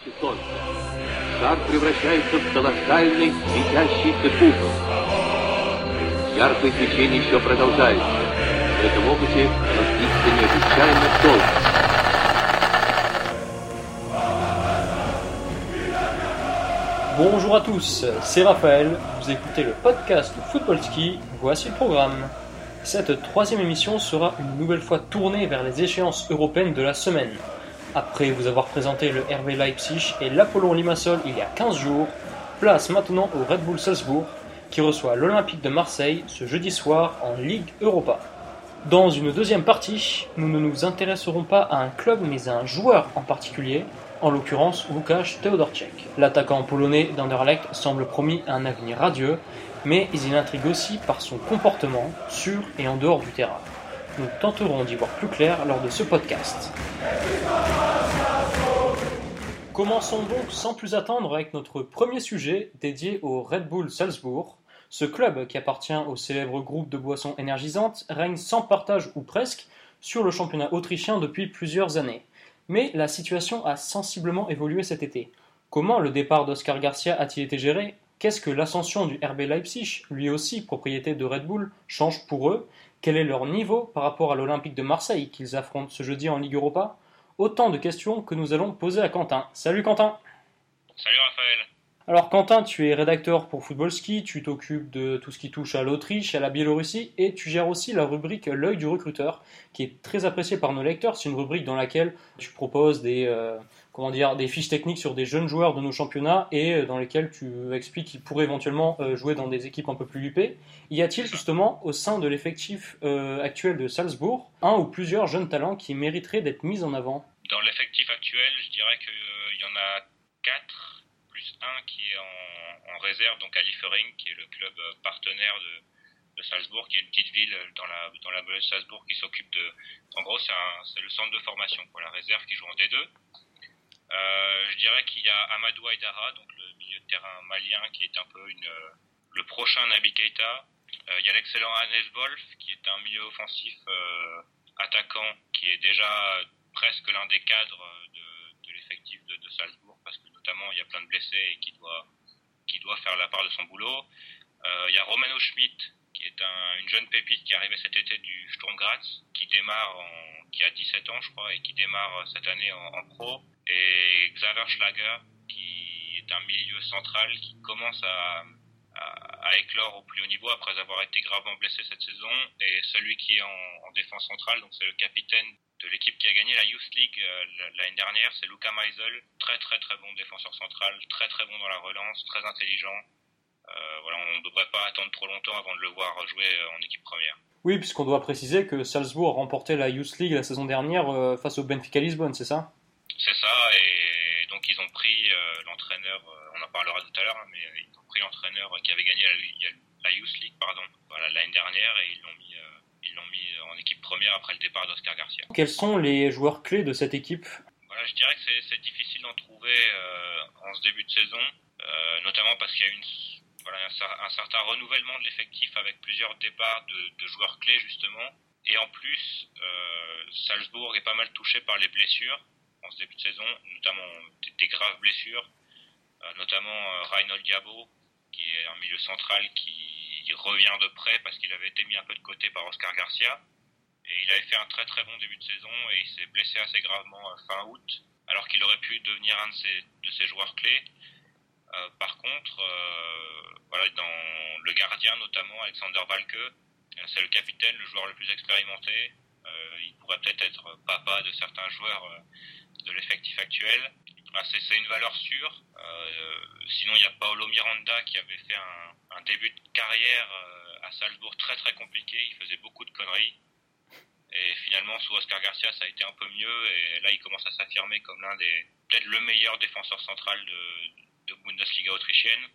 Солнце. Шар превращается в колоссальный светящийся купол. Яркое свечение еще продолжается. В этом опыте разлится необычайно долго. Bonjour à tous, c'est Raphaël, vous écoutez le podcast Football Ski, voici le programme. Cette troisième émission sera une nouvelle fois tournée vers les échéances européennes de la semaine. Après vous avoir présenté le RB Leipzig et l'Apollon Limassol il y a 15 jours, place maintenant au Red Bull Salzbourg qui reçoit l'Olympique de Marseille ce jeudi soir en Ligue Europa. Dans une deuxième partie, nous ne nous intéresserons pas à un club mais à un joueur en particulier, en l'occurrence Łukasz Teodorczyk. L'attaquant polonais d'Anderlecht semble promis à un avenir radieux, mais il intrigue aussi par son comportement sur et en dehors du terrain. Nous tenterons d'y voir plus clair lors de ce podcast. Commençons donc sans plus attendre avec notre premier sujet dédié au Red Bull Salzbourg. Ce club, qui appartient au célèbre groupe de boissons énergisantes, règne sans partage ou presque sur le championnat autrichien depuis plusieurs années. Mais la situation a sensiblement évolué cet été. Comment le départ d'Oscar Garcia a-t-il été géré ? Qu'est-ce que l'ascension du RB Leipzig, lui aussi propriété de Red Bull, change pour eux ? Quel est leur niveau par rapport à l'Olympique de Marseille qu'ils affrontent ce jeudi en Ligue Europa ? Autant de questions que nous allons poser à Quentin. Salut Quentin. Salut Raphaël. Alors Quentin, tu es rédacteur pour Football Ski, tu t'occupes de tout ce qui touche à l'Autriche, à la Biélorussie et tu gères aussi la rubrique L'œil du recruteur qui est très appréciée par nos lecteurs. C'est une rubrique dans laquelle tu proposes des fiches techniques sur des jeunes joueurs de nos championnats et dans lesquelles tu expliques qu'ils pourraient éventuellement jouer dans des équipes un peu plus huppées. Y a-t-il justement au sein de l'effectif actuel de Salzbourg un ou plusieurs jeunes talents qui mériteraient d'être mis en avant ? Dans l'effectif actuel, je dirais qu'il y en a 4. Plus un qui est en réserve, donc à Liefering, qui est le club partenaire de Salzbourg, qui est une petite ville dans la banlieue de Salzbourg qui s'occupe de... En gros, c'est le centre de formation pour la réserve qui joue en D2. Je dirais qu'il y a Amadou Aïdara, donc le milieu de terrain malien, qui est un peu le prochain Naby Keita. Il y a l'excellent Hannes Wolf, qui est un milieu offensif attaquant, qui est déjà presque l'un des cadres de l'effectif de Salzbourg, parce que notamment il y a plein de blessés et qui doit faire la part de son boulot. Il y a Romano Schmidt, qui est une jeune pépite qui est arrivée cet été du Sturm Graz, qui a 17 ans je crois, et qui démarre cette année en pro. Et Xaver Schlager, qui est un milieu central qui commence à éclore au plus haut niveau après avoir été gravement blessé cette saison. Et celui qui est en défense centrale, donc c'est le capitaine de l'équipe qui a gagné la Youth League l'année dernière, c'est Luca Meisel, très très très bon défenseur central, très très bon dans la relance, très intelligent. On ne devrait pas attendre trop longtemps avant de le voir jouer en équipe première. Oui, puisqu'on doit préciser que Salzbourg a remporté la Youth League la saison dernière face au Benfica Lisbonne, c'est ça ? C'est ça, et donc ils ont pris l'entraîneur, on en parlera tout à l'heure, mais ils ont pris l'entraîneur qui avait gagné la Youth League l'année dernière, et ils l'ont mis en équipe première après le départ d'Oscar Garcia. Quels sont les joueurs clés de cette équipe ? Je dirais que c'est difficile d'en trouver en ce début de saison, notamment parce qu'il y a un certain renouvellement de l'effectif avec plusieurs départs de joueurs clés justement, et en plus Salzbourg est pas mal touché par les blessures en ce début de saison, notamment des graves blessures, notamment Reinhold Diabo, qui est un milieu central qui revient de près parce qu'il avait été mis un peu de côté par Oscar Garcia, et il avait fait un très très bon début de saison et il s'est blessé assez gravement fin août, alors qu'il aurait pu devenir un de ses joueurs clés. Par contre, dans le gardien notamment, Alexander Walke, c'est le capitaine, le joueur le plus expérimenté. Il pourrait peut-être être papa de certains joueurs de l'effectif actuel. C'est une valeur sûre. Sinon, il y a Paolo Miranda qui avait fait un début de carrière à Salzbourg très très compliqué. Il faisait beaucoup de conneries. Et finalement, sous Oscar Garcia, ça a été un peu mieux. Et là, il commence à s'affirmer comme peut-être le meilleur défenseur central de Bundesliga autrichienne.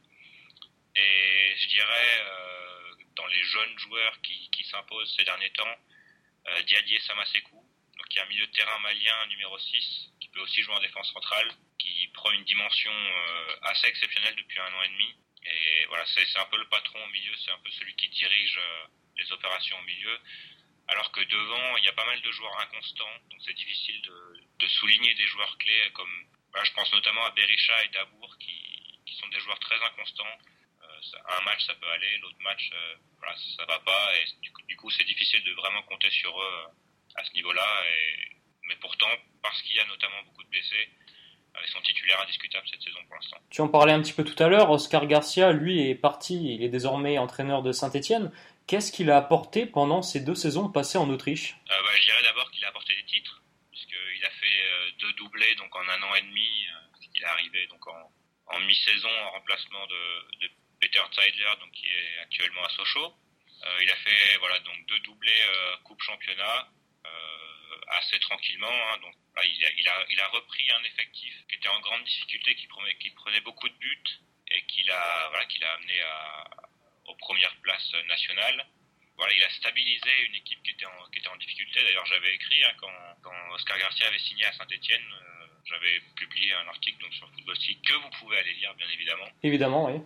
Et je dirais, dans les jeunes joueurs qui s'imposent ces derniers temps, Diadier Samasekou, qui est un milieu de terrain malien numéro 6, qui peut aussi jouer en défense centrale, qui prend une dimension assez exceptionnelle depuis 1 an et demi. Et voilà, c'est un peu le patron au milieu, c'est un peu celui qui dirige les opérations au milieu. Alors que devant, il y a pas mal de joueurs inconstants, donc c'est difficile de souligner des joueurs clés comme Voilà, je pense notamment à Berisha et Dabour qui sont des joueurs très inconstants. Un match ça peut aller, l'autre match voilà, ça va pas, et du coup c'est difficile de vraiment compter sur eux à ce niveau-là. Mais pourtant, parce qu'il y a notamment beaucoup de blessés, ils sont titulaires indiscutables cette saison pour l'instant. Tu en parlais un petit peu tout à l'heure, Oscar Garcia, lui, est parti, il est désormais entraîneur de Saint-Étienne. Qu'est-ce qu'il a apporté pendant ces 2 saisons passées en Autriche ? Je dirais d'abord qu'il a apporté des titres, puisqu'il a fait 2 doublés donc en 1 an et demi, il est arrivé donc en mi-saison en remplacement de Peter Zeidler, donc qui est actuellement à Sochaux. Il a fait voilà donc 2 doublés Coupe Championnat assez tranquillement. Hein, donc il a repris un effectif qui était en grande difficulté, qui prenait beaucoup de buts et qu'il a amené aux premières places nationales. Voilà, il a stabilisé une équipe qui était en difficulté. D'ailleurs, j'avais écrit quand Oscar Garcia avait signé à Saint-Étienne, j'avais publié un article donc sur Football City que vous pouvez aller lire bien évidemment. Évidemment, oui.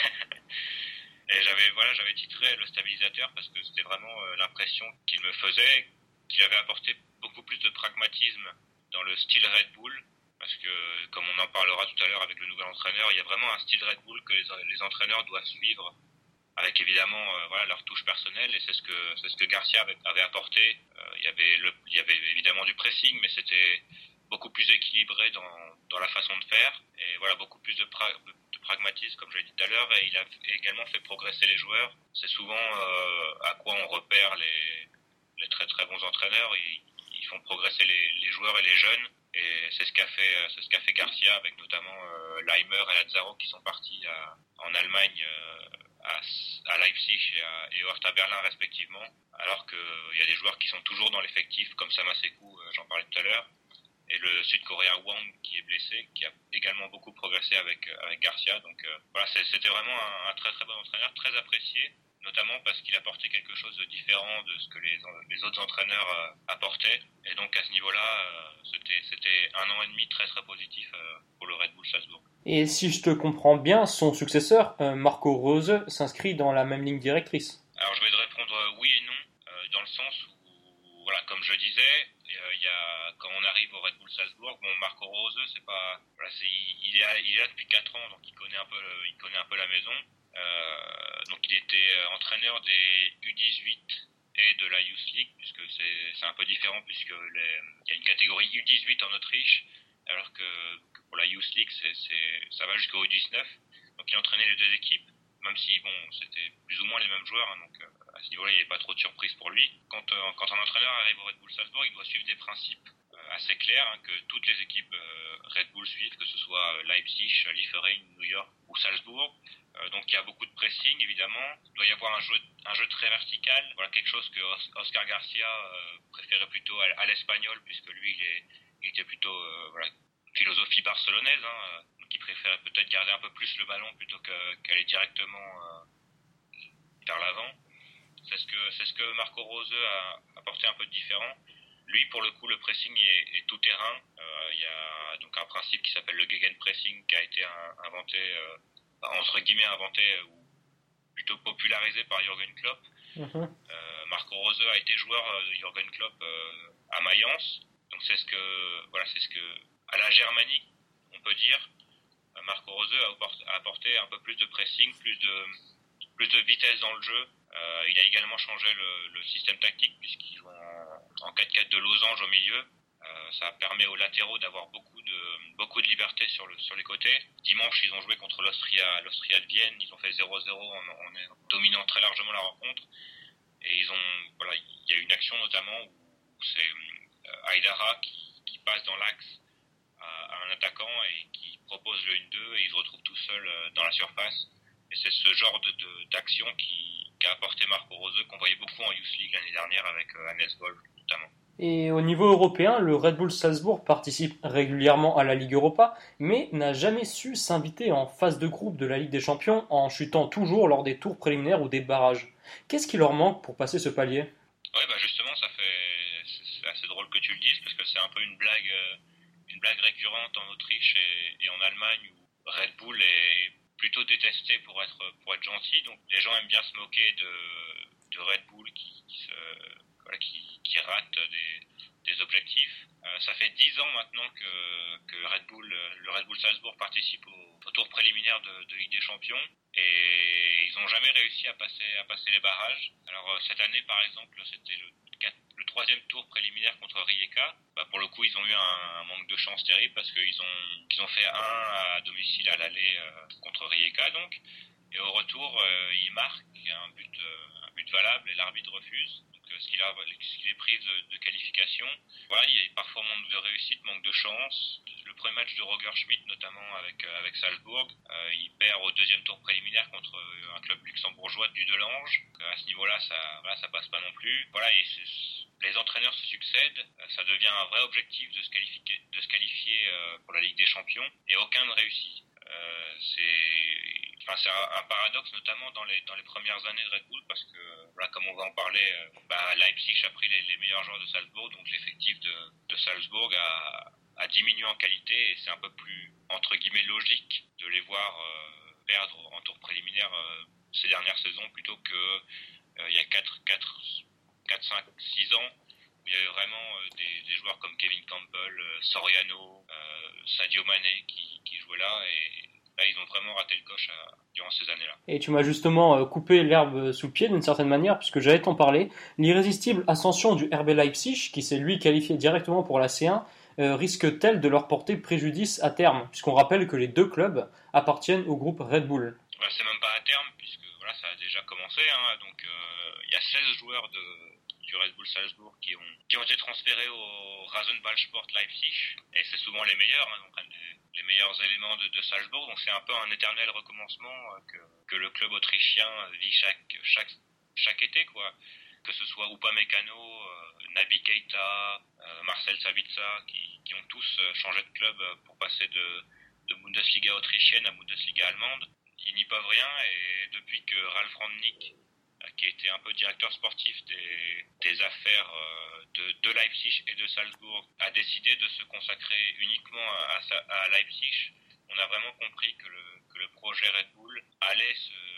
Et j'avais titré le stabilisateur parce que c'était vraiment l'impression qu'il me faisait, qu'il avait apporté beaucoup plus de pragmatisme dans le style Red Bull. Parce que, comme on en parlera tout à l'heure avec le nouvel entraîneur, il y a vraiment un style Red Bull que les entraîneurs doivent suivre, avec évidemment leur touche personnelle, et c'est ce que Garcia avait apporté. Il y avait évidemment du pressing, mais c'était beaucoup plus équilibré dans la façon de faire, et voilà, beaucoup plus de pragmatisme, comme je l'ai dit tout à l'heure, et il a également fait progresser les joueurs. C'est souvent à quoi on repère les très très bons entraîneurs. Ils font progresser les joueurs et les jeunes, et c'est ce qu'a fait Garcia, avec notamment Leimer et Lazaro qui sont partis en Allemagne, à Leipzig et au Hertha Berlin respectivement, alors qu'il y a des joueurs qui sont toujours dans l'effectif comme Samasekou, j'en parlais tout à l'heure, et le Sud-Coréen Wang qui est blessé, qui a également beaucoup progressé avec Garcia. Donc voilà, c'était vraiment un très très bon entraîneur, très apprécié, notamment parce qu'il apportait quelque chose de différent de ce que les autres entraîneurs apportaient. Et donc à ce niveau-là, c'était 1 an et demi très très positif pour le Red Bull Salzbourg. Et si je te comprends bien, son successeur, Marco Rose, s'inscrit dans la même ligne directrice. Alors je vais te répondre oui et non, dans le sens où, voilà, comme je disais, quand on arrive au Red Bull Salzbourg, bon, Marco Rose, c'est pas, voilà, il est là depuis 4 ans, donc il connaît un peu la maison. Donc il était entraîneur des U18 et de la Youth League, puisque c'est un peu différent, puisque il y a une catégorie U18 en Autriche, alors que pour la Youth League ça va jusqu'au U19. Donc il entraînait les 2 équipes, même si bon, c'était plus ou moins les mêmes joueurs, hein, donc à ce niveau-là il n'y avait pas trop de surprise pour lui. Quand un entraîneur arrive au Red Bull Salzbourg, il doit suivre des principes assez clairs, hein, que toutes les équipes Red Bull suivent, que ce soit Leipzig, Liefering, New York ou Salzbourg. Donc il y a beaucoup de pressing évidemment, il doit y avoir un jeu très vertical, voilà, quelque chose que Oscar Garcia préférait plutôt à l'espagnol, puisque lui il était plutôt voilà, philosophie barcelonaise, hein, donc il préférait peut-être garder un peu plus le ballon plutôt qu'aller directement vers l'avant. C'est ce que Marco Rose a apporté un peu de différent. Lui, pour le coup, le pressing est tout terrain. Il y a donc un principe qui s'appelle le gegenpressing, qui a été inventé, entre guillemets inventé, ou plutôt popularisé par Jürgen Klopp. Marco Rose a été joueur de Jürgen Klopp à Mayence. Donc c'est ce que à la germanique, on peut dire, Marco Rose a apporté un peu plus de pressing, plus de vitesse dans le jeu. Il a également changé le système tactique, puisqu'il joue en 4-4 de losange au milieu. Ça permet aux latéraux d'avoir beaucoup de liberté sur les côtés. Dimanche, ils ont joué contre l'Austria de Vienne. Ils ont fait 0-0 en dominant très largement la rencontre. Et il y a une action notamment où c'est Aïdara qui passe dans l'axe à un attaquant et qui propose le 1-2, et il se retrouve tout seul dans la surface. Et c'est ce genre d'action qu'a apporté Marco Rose, qu'on voyait beaucoup en Youth League l'année dernière avec Hannes Wolf notamment. Et au niveau européen, le Red Bull Salzbourg participe régulièrement à la Ligue Europa, mais n'a jamais su s'inviter en phase de groupe de la Ligue des Champions, en chutant toujours lors des tours préliminaires ou des barrages. Qu'est-ce qui leur manque pour passer ce palier ? Ouais, justement, c'est assez drôle que tu le dises, parce que c'est un peu une blague récurrente en Autriche et en Allemagne, où Red Bull est plutôt détesté pour être gentil. Donc les gens aiment bien se moquer de Red Bull qui rate des objectifs. Ça fait 10 ans maintenant que le Red Bull Salzbourg participe au tour préliminaire de Ligue des Champions et ils n'ont jamais réussi à passer les barrages. Alors cette année par exemple c'était le troisième tour préliminaire contre Rijeka. Pour le coup ils ont eu un manque de chance terrible parce qu'ils ont fait à domicile à l'aller contre Rijeka donc. Et au retour, il marque un but valable et l'arbitre refuse. Donc, ce qu'il est pris de qualification. Voilà, il y a parfois manque de réussite, manque de chance. Le premier match de Roger Schmidt, notamment avec Salzbourg, il perd au deuxième tour préliminaire contre un club luxembourgeois du Delange. À ce niveau-là, ça passe pas non plus. Voilà, et les entraîneurs se succèdent. Ça devient un vrai objectif de se qualifier pour la Ligue des Champions et aucun ne réussit. C'est un paradoxe notamment dans les premières années de Red Bull parce que voilà, comme on va en parler, Leipzig a pris les meilleurs joueurs de Salzbourg, donc l'effectif de Salzbourg a diminué en qualité et c'est un peu plus entre guillemets logique de les voir perdre en tour préliminaire ces dernières saisons plutôt que il y a 4, 5, 6 ans où il y avait vraiment des joueurs comme Kevin Campbell, Soriano, Sadio Mané qui jouaient là et là, ils ont vraiment raté le coche durant ces années-là. Et tu m'as justement coupé l'herbe sous le pied d'une certaine manière, puisque j'allais t'en parler. L'irrésistible ascension du RB Leipzig, qui s'est lui qualifié directement pour la C1, risque-t-elle de leur porter préjudice à terme, puisqu'on rappelle que les deux clubs appartiennent au groupe Red Bull. C'est même pas à terme, puisque voilà, ça a déjà commencé. Donc il y a 16 joueurs du Red Bull Salzbourg qui ont été transférés au Rasenballsport Leipzig, et c'est souvent les meilleurs, donc les meilleurs éléments de Salzbourg, donc c'est un peu un éternel recommencement que le club autrichien vit chaque été, quoi. Que ce soit Upamecano, Naby Keita, Marcel Sabitzer, qui ont tous changé de club pour passer de Bundesliga autrichienne à Bundesliga allemande. Ils n'y peuvent rien, et depuis que Ralf Rangnick, qui était un peu directeur sportif des affaires de Leipzig et de Salzbourg, a décidé de se consacrer uniquement à Leipzig, on a vraiment compris que le projet Red Bull allait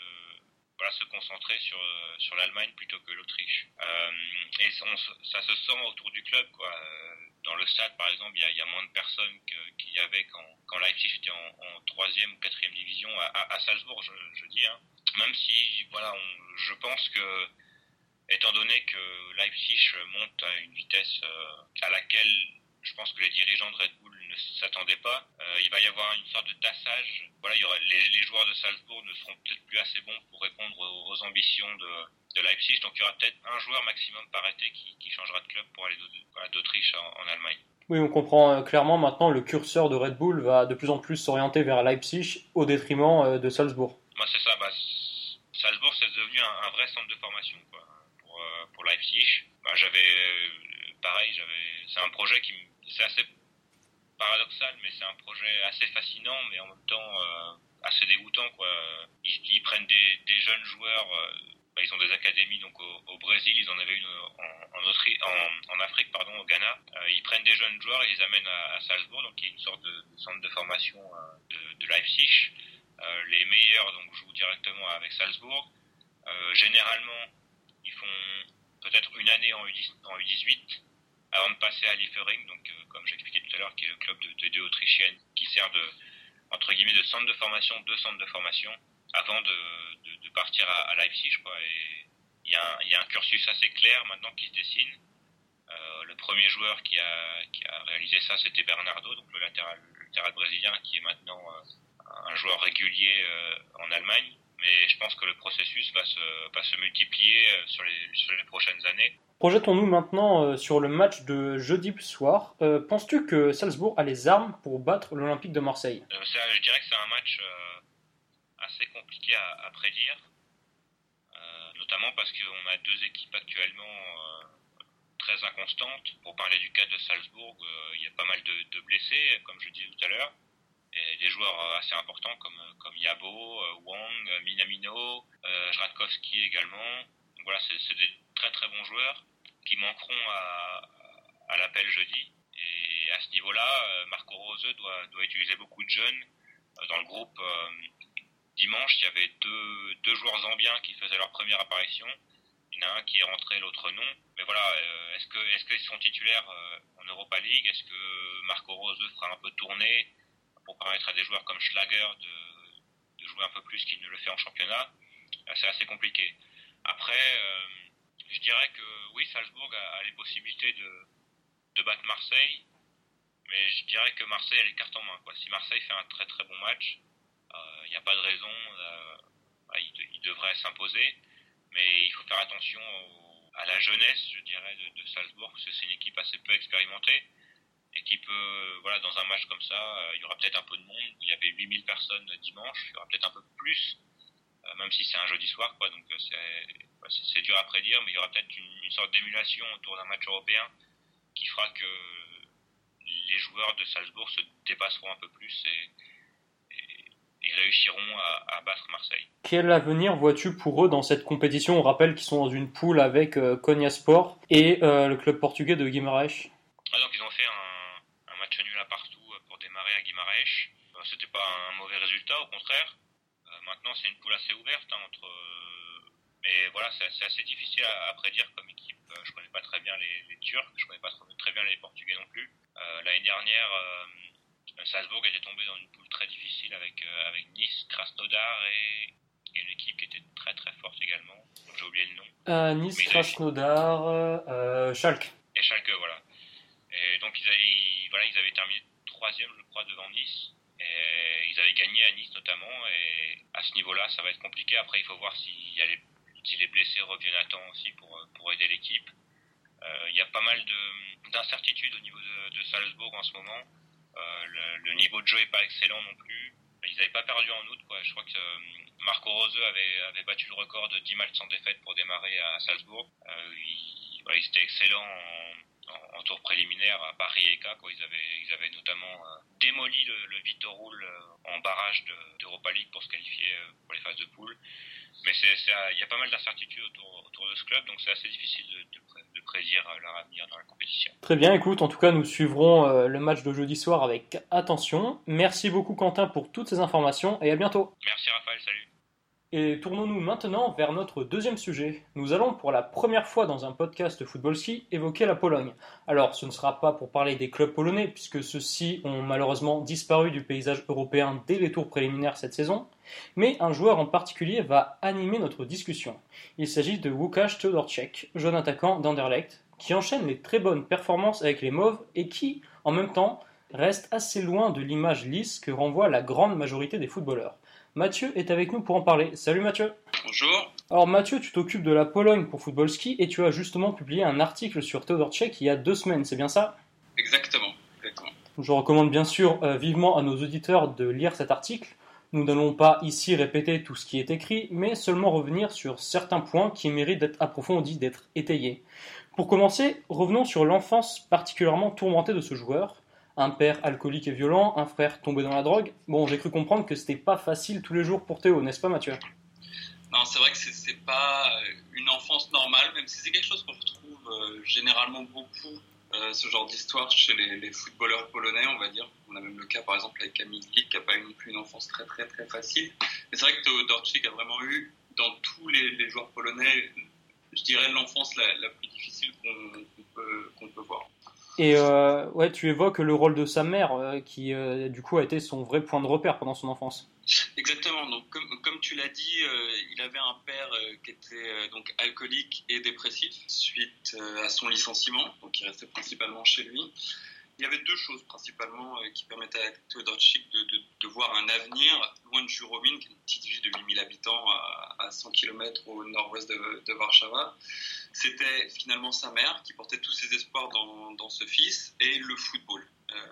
se concentrer sur l'Allemagne plutôt que l'Autriche. Et ça se sent autour du club, quoi. Dans le stade, par exemple, il y a moins de personnes qu'il y avait quand Leipzig était en 3e ou 4e division à Salzbourg, je dis. Même si, voilà, je pense que, étant donné que Leipzig monte à une vitesse à laquelle je pense que les dirigeants de Red Bull ne s'attendaient pas, il va y avoir une sorte de tassage. Voilà, il y aura, les joueurs de Salzbourg ne seront peut-être plus assez bons pour répondre aux ambitions de Leipzig, donc il y aura peut-être un joueur maximum par été qui changera de club pour aller d'Autriche en Allemagne. Oui, on comprend clairement maintenant le curseur de Red Bull va de plus en plus s'orienter vers Leipzig au détriment de Salzbourg. C'est ça, Salzbourg c'est devenu un vrai centre de formation, quoi, pour Leipzig. C'est un projet c'est assez paradoxal, mais c'est un projet assez fascinant, mais en même temps assez dégoûtant, quoi. Ils prennent des jeunes joueurs, ils ont des académies donc au Brésil, ils en avaient une en Afrique, au Ghana. Ils prennent des jeunes joueurs et ils les amènent à Salzbourg, donc il y a une sorte de centre de formation de Leipzig. Les meilleurs donc jouent directement avec Salzbourg. Généralement, ils font peut-être une année en U18 avant de passer à Liefering, donc comme j'expliquais tout à l'heure, qui est le club de D2 autrichienne qui sert entre guillemets de centre de formation, avant de partir à Leipzig, quoi. Et il y a un cursus assez clair maintenant qui se dessine. Le premier joueur qui a réalisé ça, c'était Bernardo, donc le latéral brésilien, qui est maintenant un joueur régulier en Allemagne. Mais je pense que le processus va se multiplier sur les prochaines années. Projetons-nous maintenant sur le match de jeudi soir. Penses-tu que Salzbourg a les armes pour battre l'Olympique de Marseille ? Je dirais que c'est un match assez compliqué à prédire, notamment parce qu'on a deux équipes actuellement très inconstantes. Pour parler du cas de Salzbourg, il y a pas mal de blessés, comme je disais tout à l'heure, et des joueurs assez importants comme Yabo, Wang, Minamino, Jradkowski également. Donc voilà, c'est des très très bons joueurs qui manqueront à l'appel jeudi. Et à ce niveau-là, Marco Rose doit utiliser beaucoup de jeunes. Dans le groupe, dimanche, il y avait deux joueurs zambiens qui faisaient leur première apparition. y en a un qui est rentré, l'autre non. Mais voilà, est-ce qu'ils seront titulaires en Europa League? Est-ce que Marco Rose fera un peu tourner pour permettre à des joueurs comme Schlager de jouer un peu plus qu'il ne le fait en championnat? C'est assez compliqué. Après, je dirais que oui, Salzbourg a les possibilités de battre Marseille, mais je dirais que Marseille a les cartes en main, quoi. Si Marseille fait un très très bon match, il n'y a pas de raison, il devrait s'imposer, mais il faut faire attention à la jeunesse, je dirais, de Salzbourg, parce que c'est une équipe assez peu expérimentée, et qui peut, voilà, dans un match comme ça, il y aura peut-être un peu de monde. Il y avait 8000 personnes dimanche, il y aura peut-être un peu plus, même si c'est un jeudi soir, quoi, donc c'est dur à prédire, mais il y aura peut-être une sorte d'émulation autour d'un match européen qui fera que les joueurs de Salzbourg se dépasseront un peu plus et réussiront à battre Marseille. Quel avenir vois-tu pour eux dans cette compétition? On rappelle qu'ils sont dans une poule avec Konyaspor et le club portugais de Guimarães. Donc ils ont fait un match nul à partout pour démarrer à Guimarães. C'était pas un mauvais résultat, au contraire. Maintenant c'est une poule assez ouverte mais voilà, c'est assez difficile à prédire comme équipe. Je connais pas très bien les Turcs, je connais pas très bien les Portugais non plus. L'année dernière, Salzbourg était tombé dans une poule très difficile avec Nice, Krasnodar et une équipe qui était très très forte également. Donc j'ai oublié le nom. Nice, Krasnodar, Schalke. Et Schalke, voilà. Et donc ils avaient terminé troisième, je crois, devant Nice. Et ils avaient gagné à Nice notamment. Et à ce niveau-là, ça va être compliqué. Après, il faut voir si les blessés reviennent à temps aussi pour aider l'équipe. Il y a pas mal d'incertitudes au niveau de Salzbourg en ce moment. Le niveau de jeu est pas excellent non plus. Ils n'avaient pas perdu en août, quoi. Je crois que Marco Rose avait battu le record de 10 matchs sans défaite pour démarrer à Salzbourg. Ils étaient excellents en tour préliminaire à Paris-Eka, quoi. Ils avaient notamment démoli le Vitorul en barrage d'Europa League pour se qualifier pour les phases de poule. Mais il y a pas mal d'incertitudes autour de ce club, donc c'est assez difficile de prédire leur avenir dans la compétition. Très bien, écoute, en tout cas nous suivrons le match de jeudi soir avec attention. Merci beaucoup Quentin pour toutes ces informations et à bientôt. Merci Raphaël, salut. Et tournons-nous maintenant vers notre deuxième sujet. Nous allons pour la première fois dans un podcast Footballski évoquer la Pologne. Alors ce ne sera pas pour parler des clubs polonais puisque ceux-ci ont malheureusement disparu du paysage européen dès les tours préliminaires cette saison, mais un joueur en particulier va animer notre discussion. Il s'agit de Łukasz Todorczyk, jeune attaquant d'Anderlecht, qui enchaîne les très bonnes performances avec les Mauves et qui, en même temps, reste assez loin de l'image lisse que renvoie la grande majorité des footballeurs. Mathieu est avec nous pour en parler. Salut Mathieu. Bonjour. Alors Mathieu, tu t'occupes de la Pologne pour Footballski et tu as justement publié un article sur Todorczyk il y a 2 semaines, c'est bien ça? Exactement. Je recommande bien sûr vivement à nos auditeurs de lire cet article. Nous n'allons pas ici répéter tout ce qui est écrit, mais seulement revenir sur certains points qui méritent d'être approfondis, d'être étayés. Pour commencer, revenons sur l'enfance particulièrement tourmentée de ce joueur. Un père alcoolique et violent, un frère tombé dans la drogue. Bon, j'ai cru comprendre que c'était pas facile tous les jours pour Théo, n'est-ce pas Mathieu? Non, c'est vrai que c'est pas une enfance normale, même si c'est quelque chose qu'on retrouve généralement beaucoup, ce genre d'histoire chez les footballeurs polonais, on va dire. On a même le cas par exemple avec Kamil Glik qui n'a pas eu non plus une enfance très très très facile. Mais c'est vrai que Todorczyk a vraiment eu, dans tous les joueurs polonais, je dirais l'enfance la plus difficile qu'on peut voir. Et ouais, tu évoques le rôle de sa mère qui du coup a été son vrai point de repère pendant son enfance. Exactement, donc comme tu l'as dit, il avait un père qui était donc alcoolique et dépressif suite à son licenciement, donc il restait principalement chez lui. Il y avait 2 choses principalement qui permettaient à Todorczyk de voir un avenir loin de Jurowin, qui est une petite ville de 8000 habitants à 100 km au nord-ouest de Warszawa. C'était finalement sa mère qui portait tous ses espoirs dans ce fils et le football.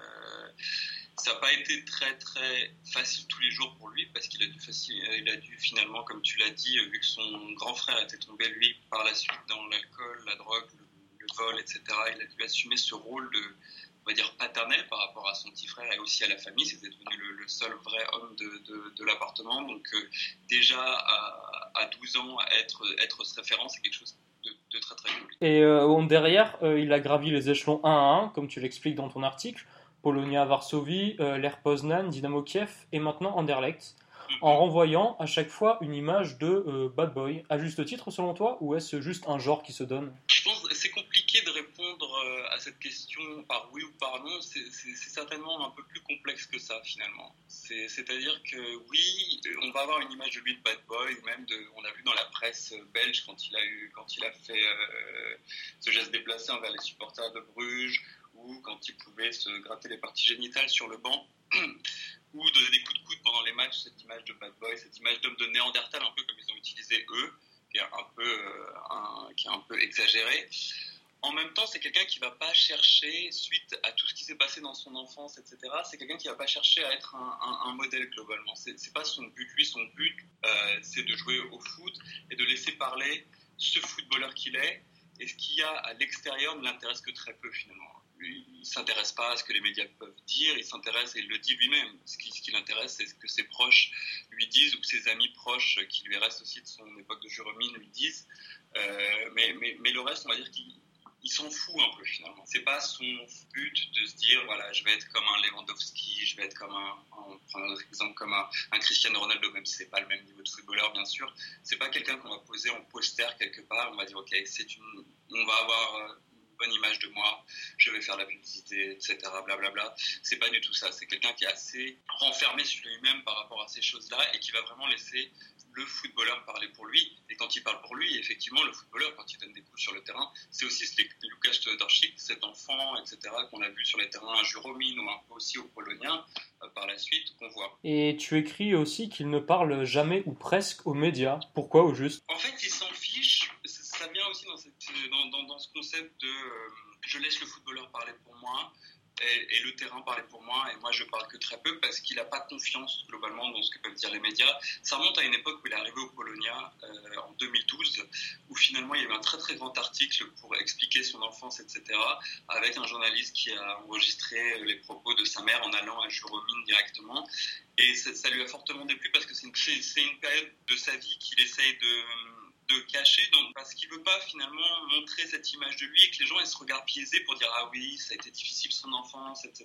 Ça n'a pas été très très facile tous les jours pour lui parce qu'il a dû finalement, comme tu l'as dit, vu que son grand frère était tombé lui par la suite dans l'alcool, la drogue, le vol, etc. Il a dû assumer ce rôle de, on va dire, paternel par rapport à son petit frère et aussi à la famille. C'était devenu le seul vrai homme de l'appartement. Donc déjà à 12 ans, être ce référent, c'est quelque chose de très très cool. Et derrière, il a gravi les échelons 1 à 1, comme tu l'expliques dans ton article. Polonia Varsovie, Lech Poznan, Dynamo Kiev et maintenant Anderlecht. en renvoyant à chaque fois une image de bad boy. À juste titre selon toi, ou est-ce juste un genre qui se donne ? Je pense que c'est compliqué de répondre à cette question par oui ou par non. C'est certainement un peu plus complexe que ça finalement. C'est-à-dire que oui, on va avoir une image de lui de bad boy, même on a vu dans la presse belge quand il a fait ce geste déplacé envers les supporters de Bruges, ou quand il pouvait se gratter les parties génitales sur le banc, ou donner des coups de coude pendant les matchs, cette image de bad boy, cette image d'homme de Néandertal, un peu comme ils ont utilisé eux, qui est un peu exagéré. En même temps, c'est quelqu'un qui va pas chercher, suite à tout ce qui s'est passé dans son enfance, etc., c'est quelqu'un qui va pas chercher à être un modèle globalement. C'est pas son but. Lui, son but, c'est de jouer au foot et de laisser parler ce footballeur qu'il est. Et ce qu'il y a à l'extérieur ne l'intéresse que très peu finalement. Il ne s'intéresse pas à ce que les médias peuvent dire, il s'intéresse, et il le dit lui-même, ce qui l'intéresse, c'est ce que ses proches lui disent, ou ses amis proches qui lui restent aussi de son époque de Jérôme lui disent. Mais le reste, on va dire qu'il s'en fout un peu finalement. C'est pas son but de se dire voilà, je vais être comme un Lewandowski, je vais être comme on prend un autre exemple, comme un Cristiano Ronaldo, même si c'est pas le même niveau de footballeur bien sûr. C'est pas quelqu'un qu'on va poser en poster quelque part, on va dire ok, on va avoir une bonne image de moi, je vais faire la publicité, etc. Blablabla. C'est pas du tout ça. C'est quelqu'un qui est assez renfermé sur lui-même par rapport à ces choses-là et qui va vraiment laisser le footballeur parler pour lui. Et quand il parle pour lui, effectivement, le footballeur, quand il donne des coups sur le terrain, c'est aussi Łukasz Todorczyk, cet enfant, etc., qu'on a vu sur les terrains à Juromine ou un peu aussi au Polonien par la suite, qu'on voit. Et tu écris aussi qu'il ne parle jamais ou presque aux médias. Pourquoi au juste ? En fait, il s'en fiche. Ça vient aussi dans ce concept de je laisse le footballeur parler pour moi et le terrain parler pour moi, et moi je parle que très peu parce qu'il n'a pas confiance globalement dans ce que peuvent dire les médias. Ça remonte à une époque où il est arrivé au Polonia en 2012, où finalement il y avait un très très grand article pour expliquer son enfance, etc., avec un journaliste qui a enregistré les propos de sa mère en allant à Juromine directement, et ça lui a fortement déplu parce que c'est une période de sa vie qu'il essaye de cacher, donc parce qu'il veut pas finalement montrer cette image de lui et que les gens ils se regardent biaisés pour dire ah oui, ça a été difficile son enfance, etc.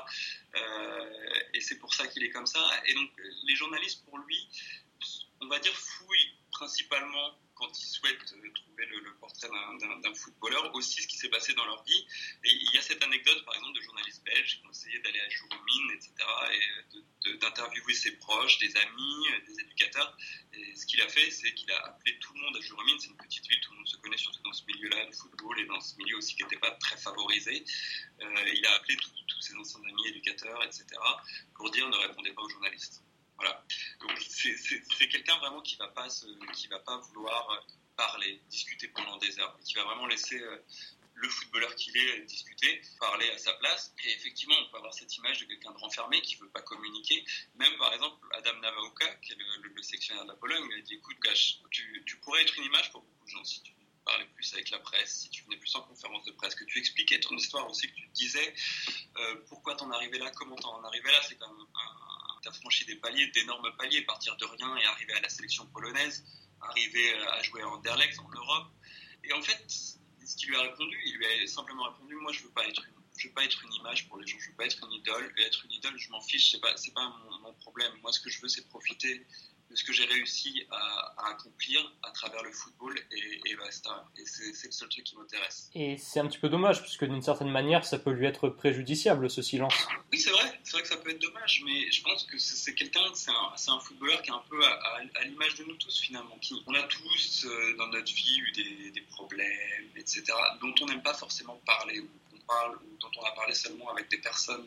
Et c'est pour ça qu'il est comme ça. Et donc les journalistes pour lui, on va dire, fouillent principalement quand ils souhaitent trouver le portrait d'un footballeur, aussi ce qui s'est passé dans leur vie. Et il y a cette anecdote, par exemple, de journalistes belges qui ont essayé d'aller à Juromine, etc., et d'interviewer ses proches, des amis, des éducateurs. Et ce qu'il a fait, c'est qu'il a appelé tout le monde à Juromine. C'est une petite ville, tout le monde se connaît, surtout dans ce milieu-là, le football, et dans ce milieu aussi qui n'était pas très favorisé. Il a appelé tous ses anciens amis, éducateurs, etc., pour dire ne répondez pas aux journalistes. Voilà. Donc c'est quelqu'un vraiment qui va pas vouloir parler, discuter pendant des heures, qui va vraiment laisser le footballeur qu'il est discuter, parler à sa place. Et effectivement, on peut avoir cette image de quelqu'un de renfermé qui veut pas communiquer. Même par exemple, Adam Nawałka, qui est le sélectionneur de la Pologne, il a dit écoute, Gash, tu pourrais être une image pour beaucoup de gens si tu parlais plus avec la presse, si tu venais plus en conférence de presse, que tu expliquais ton histoire aussi, que tu disais pourquoi t'en arrivais là, comment t'en arrivais là. C'est quand même t'as franchi des paliers, d'énormes paliers, partir de rien et arriver à la sélection polonaise, arriver à jouer à Anderlecht en Europe. Et en fait, ce qu'il lui a répondu, il lui a simplement répondu moi je veux pas être une image pour les gens, je veux pas être une idole, et être une idole je m'en fiche, c'est pas mon problème. Moi ce que je veux c'est profiter de ce que j'ai réussi à accomplir à travers le football et basta. Et c'est le seul truc qui m'intéresse. Et c'est un petit peu dommage, puisque d'une certaine manière, ça peut lui être préjudiciable, ce silence. Oui, c'est vrai que ça peut être dommage, mais je pense que c'est quelqu'un, c'est un footballeur qui est un peu à l'image de nous tous, finalement. On a tous, dans notre vie, eu des problèmes, etc., dont on n'aime pas forcément parler, ou dont on a parlé seulement avec des personnes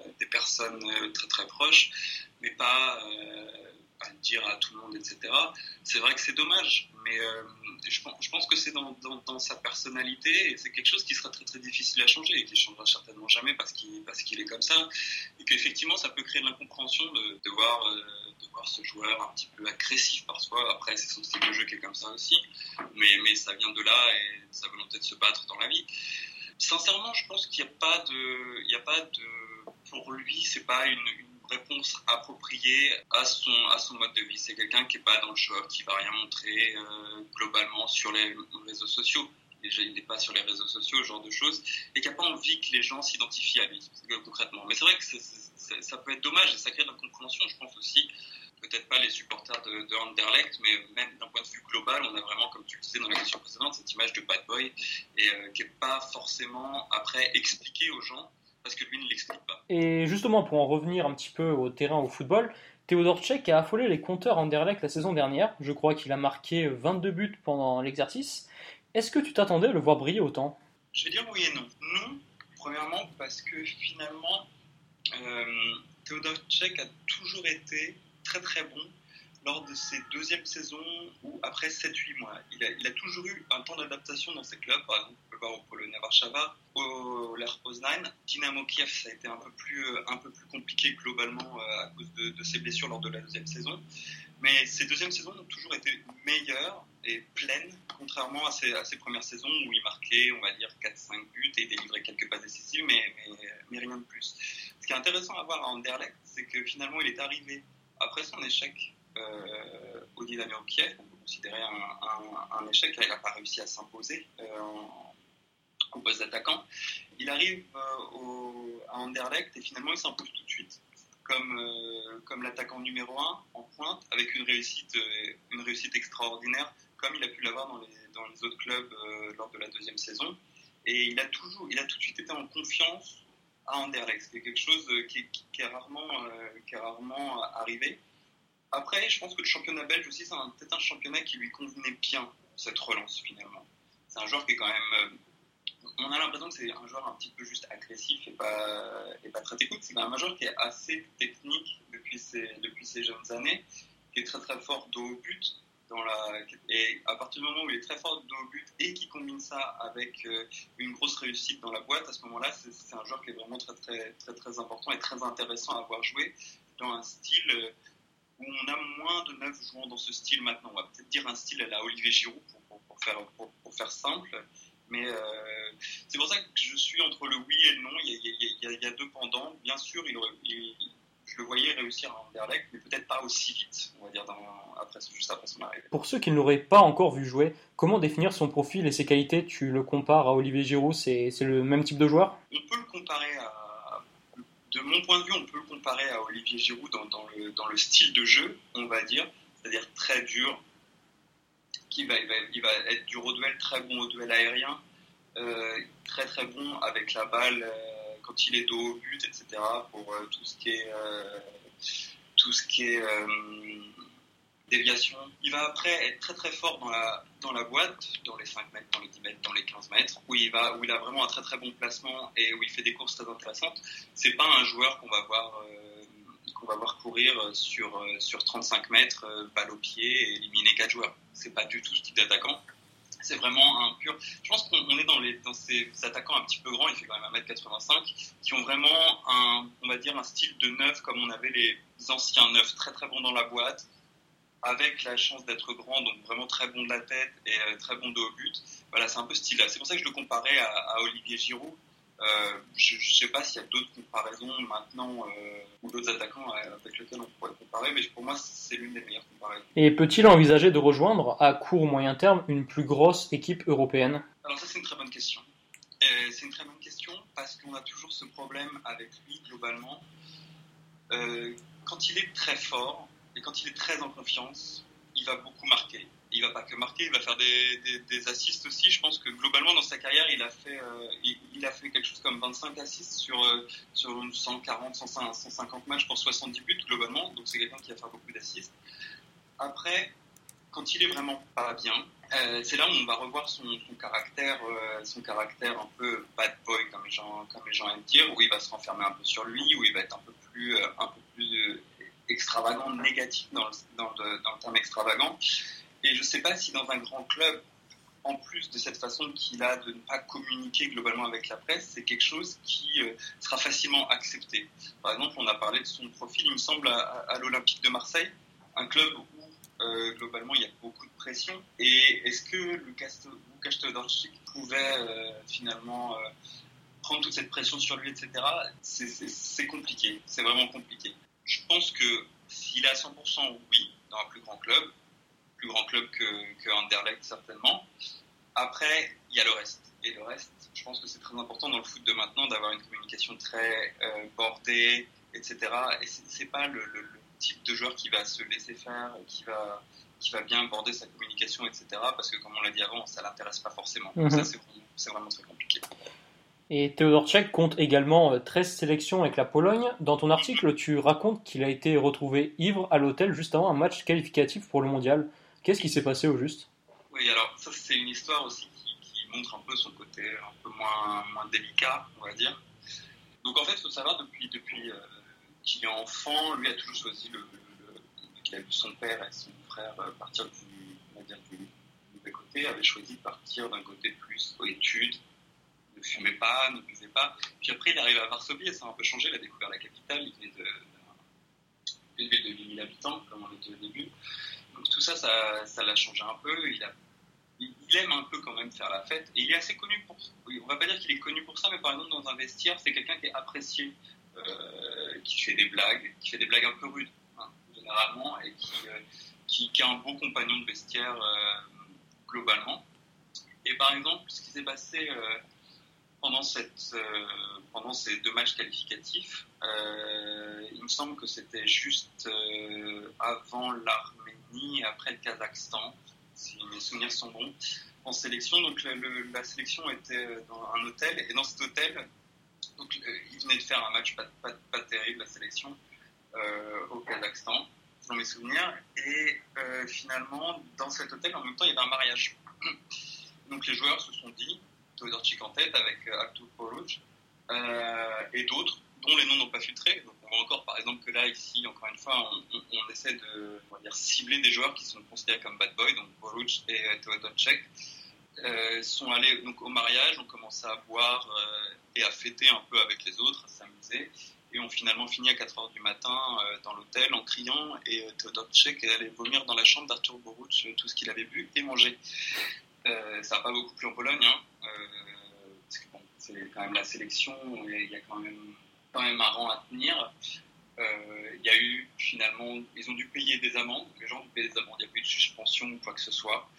très très proches, mais pas à le dire à tout le monde, etc. C'est vrai que c'est dommage, mais je pense que c'est dans sa personnalité, et c'est quelque chose qui sera très très difficile à changer et qui ne changera certainement jamais parce qu'il est comme ça, et qu'effectivement ça peut créer de l'incompréhension de voir ce joueur un petit peu agressif parfois. Après c'est son style de jeu qui est comme ça aussi, mais ça vient de là et de sa volonté de se battre dans la vie. Sincèrement, je pense qu'il n'y a pas de, pour lui, c'est pas une réponse appropriée à son mode de vie. C'est quelqu'un qui est pas dans le show, qui va rien montrer globalement sur les réseaux sociaux. Déjà, il n'est pas sur les réseaux sociaux, ce genre de choses, et qui n'a pas envie que les gens s'identifient à lui concrètement. Mais c'est vrai que ça peut être dommage et ça crée de l'incompréhension, je pense aussi. Peut-être pas pas les supporters de Anderlecht, mais même d'un point de vue global, on a vraiment, comme tu le disais dans la question précédente, cette image de bad boy et qui n'est pas forcément après expliquée aux gens parce que lui ne l'explique pas. Et justement, pour en revenir un petit peu au terrain, au football, Theodor Cech a affolé les compteurs Anderlecht la saison dernière. Je crois qu'il a marqué 22 buts pendant l'exercice. Est-ce que tu t'attendais à le voir briller autant? Je vais dire oui et non. Non, premièrement, parce que finalement, Theodor Cech a toujours été très très bon lors de ses deuxièmes saisons ou après 7-8 mois. Il a toujours eu un temps d'adaptation dans ses clubs, par exemple, on peut le voir au Polonia Warszawa, au Lech Poznań. Dynamo Kiev, ça a été un peu plus compliqué globalement à cause de ses blessures lors de la deuxième saison. Mais ses deuxièmes saisons ont toujours été meilleures et pleines, contrairement à ses premières saisons où il marquait, on va dire, 4-5 buts et délivrait quelques passes décisives, mais rien de plus. Ce qui est intéressant à voir à Anderlecht, c'est que finalement, il est arrivé après son échec au Dynamo Kiev, on peut considérer un échec, car il n'a pas réussi à s'imposer au poste d'attaquant. Il arrive à Anderlecht et finalement, il s'impose tout de suite. Comme l'attaquant numéro 1 en pointe, avec une réussite extraordinaire, comme il a pu l'avoir dans les autres clubs lors de la deuxième saison. Et il a tout de suite été en confiance à Anderlecht. C'est quelque chose qui est rarement arrivé. Après, je pense que le championnat belge aussi, c'est peut-être un championnat qui lui convenait bien, cette relance finalement. C'est un joueur qui est quand même... on a l'impression que c'est un joueur un petit peu juste agressif et pas très technique. C'est quand même un joueur qui est assez technique depuis ses jeunes années, qui est très très fort dos au but. Et à partir du moment où il est très fort dos au but et qui combine ça avec une grosse réussite dans la boîte, à ce moment-là, c'est un joueur qui est vraiment très très très très important et très intéressant à voir jouer dans un style où on a moins de 9 joueurs dans ce style maintenant. On va peut-être dire un style à la Olivier Giroud pour faire simple. Mais c'est pour ça que je suis entre le oui et le non. Il y a deux pendants. Bien sûr, je le voyais réussir à Anderlecht, mais peut-être pas aussi vite, on va dire, juste après son arrivée. Pour ceux qui ne l'auraient pas encore vu jouer, comment définir son profil et ses qualités? Tu le compares à Olivier Giroud, c'est le même type de joueur? On peut le comparer de mon point de vue, on peut le comparer à Olivier Giroud dans le style de jeu, on va dire, c'est-à-dire très dur, il va être dur au duel, très bon au duel aérien, très très bon avec la balle quand il est dos au but, etc. pour tout ce qui est déviation. Il va après être très très fort dans la boîte, dans les 5 mètres, dans les 10 mètres, dans les 15 mètres, où il a vraiment un très très bon placement et où il fait des courses très intéressantes. C'est pas un joueur qu'on va voir courir sur 35 mètres, balle au pied et éliminer 4 joueurs. C'est pas du tout ce type d'attaquant. C'est vraiment un pur... Je pense qu'on est dans ces attaquants un petit peu grands, il fait quand même 1m85, qui ont vraiment un style de neuf comme on avait les anciens neufs, très très bons dans la boîte, avec la chance d'être grand, donc vraiment très bon de la tête et très bon de au but. Voilà, c'est un peu ce style-là. C'est pour ça que je le comparais à Olivier Giroud. Je ne sais pas s'il y a d'autres comparaisons maintenant ou d'autres attaquants avec lesquels on pourrait comparer, mais pour moi, c'est l'une des meilleures comparaisons. Et peut-il envisager de rejoindre, à court ou moyen terme, une plus grosse équipe européenne? Alors ça, c'est une très bonne question. C'est une très bonne question parce qu'on a toujours ce problème avec lui, globalement. Quand il est très fort et quand il est très en confiance, il va beaucoup marquer. Il va pas que marquer, il va faire des assists aussi. Je pense que globalement dans sa carrière, il a fait quelque chose comme 25 assists sur 140, 150 matchs pour 70 buts globalement. Donc c'est quelqu'un qui va faire beaucoup d'assists. Après, quand il est vraiment pas bien, c'est là où on va revoir son caractère un peu bad boy comme les gens aiment dire, où il va se renfermer un peu sur lui, où il va être un peu plus extravagant, négatif dans le terme extravagant. Et je ne sais pas si dans un grand club, en plus de cette façon qu'il a de ne pas communiquer globalement avec la presse, c'est quelque chose qui sera facilement accepté. Par exemple, on a parlé de son profil, il me semble, à l'Olympique de Marseille, un club où globalement il y a beaucoup de pression. Et est-ce que Lukáš Teodorčík pouvait finalement prendre toute cette pression sur lui, etc. C'est compliqué, c'est vraiment compliqué. Je pense que s'il est à 100%, oui, dans un plus grand club que Anderlecht certainement. Après, il y a le reste. Et le reste, je pense que c'est très important dans le foot de maintenant d'avoir une communication très bordée, etc. Et c'est pas type de joueur qui va se laisser faire, qui va bien aborder sa communication, etc. Parce que, comme on l'a dit avant, ça l'intéresse pas forcément. Donc ça, c'est vraiment très compliqué. Et Teodorczyk compte également 13 sélections avec la Pologne. Dans ton article, tu racontes qu'il a été retrouvé ivre à l'hôtel juste avant un match qualificatif pour le mondial. Qu'est-ce qui s'est passé au juste ? Oui, alors ça, c'est une histoire aussi qui montre un peu son côté un peu moins délicat, on va dire. Donc en fait, il faut savoir, depuis qu'il est enfant, lui a toujours choisi qu'il a vu son père et son frère partir du mauvais côté, avait choisi de partir d'un côté plus aux études, ne fumait pas, ne buvait pas. Puis après, il arrive à Varsovie et ça a un peu changé, il a découvert la capitale, il est d'une ville de 8 000 habitants, comme on était au début. Donc tout ça l'a changé un peu, il aime un peu quand même faire la fête, et il est assez connu pour ça. On va pas dire qu'il est connu pour ça, mais par exemple dans un vestiaire, c'est quelqu'un qui est apprécié, qui fait des blagues un peu rudes, généralement, et qui a un beau compagnon de vestiaire globalement. Et par exemple, ce qui s'est passé pendant ces 2 matchs qualificatifs, il me semble que c'était juste avant l'Arménie et après le Kazakhstan, si mes souvenirs sont bons, en sélection. Donc la sélection était dans un hôtel, et dans cet hôtel, donc, il venait de faire un match pas terrible, la sélection, au Kazakhstan, selon mes souvenirs, et finalement, dans cet hôtel, en même temps, il y avait un mariage. Donc les joueurs se sont dit, Teodorczyk en tête, avec Artur Boruc, et d'autres, dont les noms n'ont pas filtré. Donc on voit encore, par exemple, que là, ici, encore une fois, on essaie de, on va dire, cibler des joueurs qui sont considérés comme bad boys, donc Boruc et Teodorczyk, sont allés donc au mariage, ont commencé à boire et à fêter un peu avec les autres, à s'amuser, et ont finalement fini à 4h du matin dans l'hôtel en criant, et Teodorczyk est allé vomir dans la chambre d'Artur Boruc tout ce qu'il avait bu et mangé. Ça n'a pas beaucoup plu en Pologne, parce que bon, c'est quand même la sélection, et il y a quand même un rang à tenir. Il y a eu finalement, ils ont dû payer des amendes, les gens ont dû payer des amendes, il n'y a pas eu de suspension ou quoi que ce soit.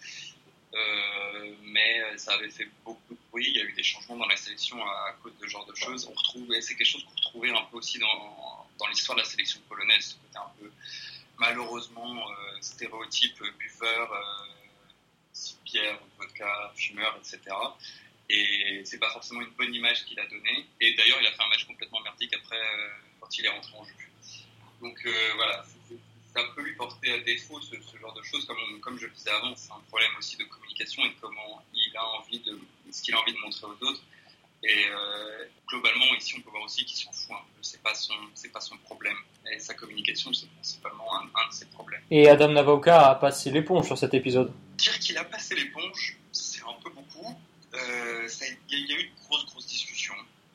Mais ça avait fait beaucoup de bruit, il y a eu des changements dans la sélection à cause de ce genre de choses. Et c'est quelque chose qu'on retrouvait un peu aussi dans l'histoire de la sélection polonaise, ce côté un peu malheureusement stéréotype buveur, bière, vodka, fumeur, etc. Et c'est pas forcément une bonne image qu'il a donnée. Et d'ailleurs, il a fait un match complètement merdique après, quand il est rentré en jeu. Donc voilà, ça peut lui porter à défaut ce genre de choses. Comme je le disais avant, c'est un problème aussi de communication et de comment ce qu'il a envie de montrer aux autres. Et globalement, ici, on peut voir aussi qu'il s'en fout un peu. C'est pas son problème. Et sa communication, c'est principalement un de ses problèmes. Et Adam Nawałka a passé l'éponge sur cet épisode. Dire qu'il a passé l'éponge, c'est un peu beaucoup. Il y a eu de grosses discussions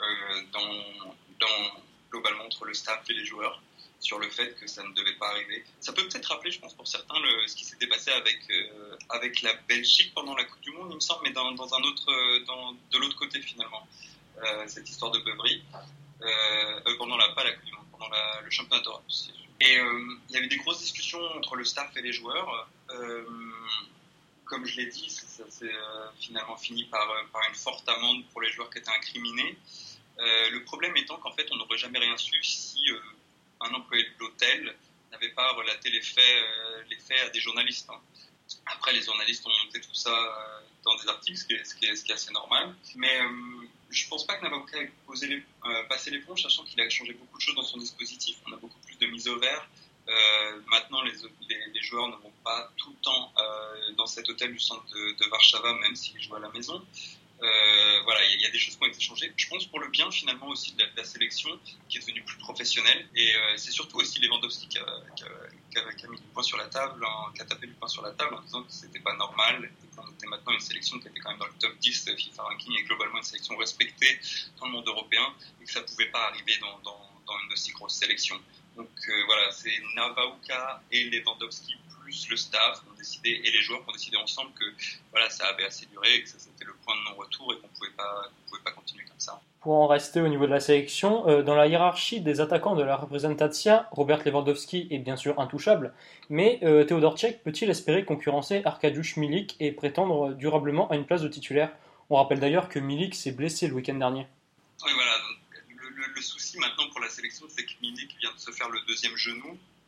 globalement entre le staff et les joueurs sur le fait que ça ne devait pas arriver. Ça peut peut-être rappeler, je pense pour certains, ce qui s'était passé avec la Belgique pendant la Coupe du Monde, il me semble, mais de l'autre côté finalement. Cette histoire de beuverie, pendant pas la Coupe du Monde, pendant le championnat d'Europe. Et il y avait des grosses discussions entre le staff et les joueurs. Comme je l'ai dit, ça s'est finalement fini par une forte amende pour les joueurs qui étaient incriminés. Le problème étant qu'en fait, on n'aurait jamais rien su si un employé de l'hôtel n'avait pas relaté les faits à des journalistes. Après, les journalistes ont monté tout ça dans des articles, ce qui est assez normal. Mais je ne pense pas que Nawałka ait passé l'éponge, sachant qu'il a changé beaucoup de choses dans son dispositif. On a beaucoup plus de mise au vert. Maintenant, les joueurs ne vont pas tout le temps dans cet hôtel du centre de Warszawa, même s'ils jouent à la maison. Voilà, il y a des choses qui ont été changées. Je pense pour le bien finalement aussi de la sélection qui est devenue plus professionnelle, et c'est surtout aussi Lewandowski qui a mis du poing sur la table, qui a tapé du poing sur la table en disant que c'était pas normal et qu'on était maintenant une sélection qui était quand même dans le top 10 FIFA ranking et globalement une sélection respectée dans le monde européen, et que ça pouvait pas arriver dans une aussi grosse sélection. Donc voilà, c'est Nawałka et Lewandowski plus le staff ont décidé, et les joueurs ont décidé ensemble que voilà, ça avait assez duré, que ça c'était le point de non-retour et qu'on pouvait pas continuer comme ça. Pour en rester au niveau de la sélection, dans la hiérarchie des attaquants de la Reprezentacja, Robert Lewandowski est bien sûr intouchable, mais Teodorczyk peut-il espérer concurrencer Arkadiusz Milik et prétendre durablement à une place de titulaire ? On rappelle d'ailleurs que Milik s'est blessé le week-end dernier. Oui, voilà. Donc, le souci maintenant pour la sélection, c'est que Milik vient de se faire le deuxième genou.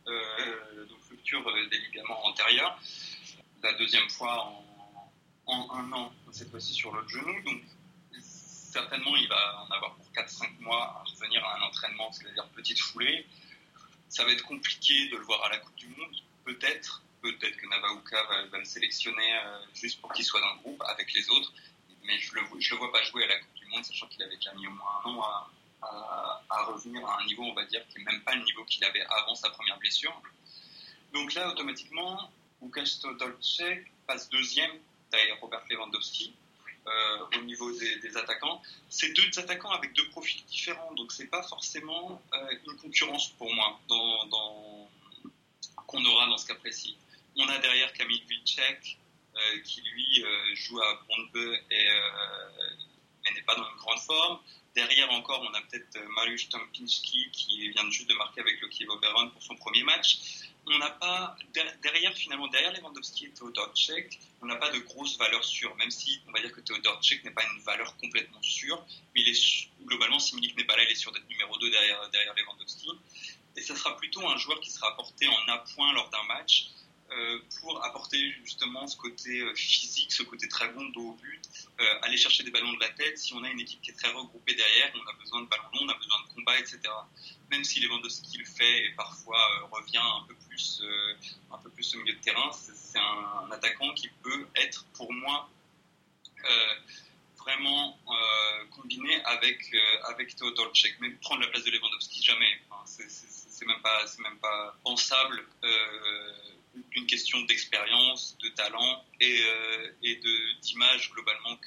donc rupture des ligaments antérieurs. La deuxième fois en un an, cette fois-ci sur l'autre genou. Donc certainement, il va en avoir pour 4-5 mois à revenir à un entraînement, c'est-à-dire petite foulée. Ça va être compliqué de le voir à la Coupe du Monde. Peut-être que Nabauka va le sélectionner juste pour qu'il soit dans le groupe avec les autres. Mais je le vois pas jouer à la Coupe du Monde, sachant qu'il avait déjà mis au moins un an à revenir à un niveau, on va dire, qui n'est même pas le niveau qu'il avait avant sa première blessure. Donc là, automatiquement, Łukasz Todorczyk passe deuxième derrière Robert Lewandowski au niveau des attaquants. C'est deux attaquants avec deux profils différents, donc c'est pas forcément une concurrence pour moi qu'on aura dans ce cas précis. On a derrière Kamil Wilczek qui lui joue à Brøndby mais n'est pas dans une grande forme. Derrière encore, on a peut-être Mariusz Tompiński qui vient juste de marquer avec le Chievo Vérone pour son premier match. On n'a pas, derrière Lewandowski et Todorczyk, on n'a pas de grosses valeurs sûres, même si on va dire que Todorczyk n'est pas une valeur complètement sûre, mais globalement, si Milik n'est pas là, il est sûr d'être numéro 2 derrière Lewandowski. Et ça sera plutôt un joueur qui sera porté en appoint lors d'un match, pour apporter justement ce côté physique, ce côté très bon dos au but, aller chercher des ballons de la tête. Si on a une équipe qui est très regroupée derrière, on a besoin de ballons longs, on a besoin de combat, etc. Même si Lewandowski le fait et parfois revient un peu plus au milieu de terrain, c'est un attaquant qui peut être pour moi vraiment combiné avec Todorczyk. Mais prendre la place de Lewandowski, jamais. Enfin, c'est même pas pensable. Une question d'expérience, de talent et d'image globalement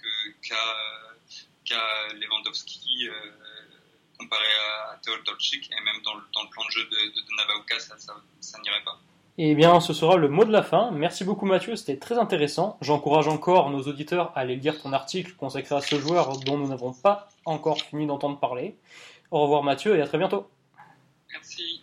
qu'a Lewandowski comparé à Todorczyk, et même dans le plan de jeu de Nabauka, ça n'irait pas. Eh bien, ce sera le mot de la fin. Merci beaucoup Mathieu, c'était très intéressant. J'encourage encore nos auditeurs à aller lire ton article consacré à ce joueur dont nous n'avons pas encore fini d'entendre parler. Au revoir Mathieu et à très bientôt. Merci.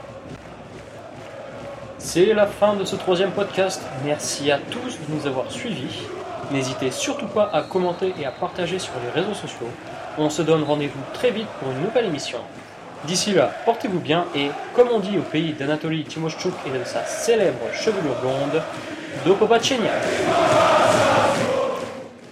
C'est la fin de ce 3e podcast. Merci à tous de nous avoir suivis. N'hésitez surtout pas à commenter et à partager sur les réseaux sociaux. On se donne rendez-vous très vite pour une nouvelle émission. D'ici là, portez-vous bien et, comme on dit au pays d'Anatoly Timoschuk et de sa célèbre chevelure blonde, do popatrzenia.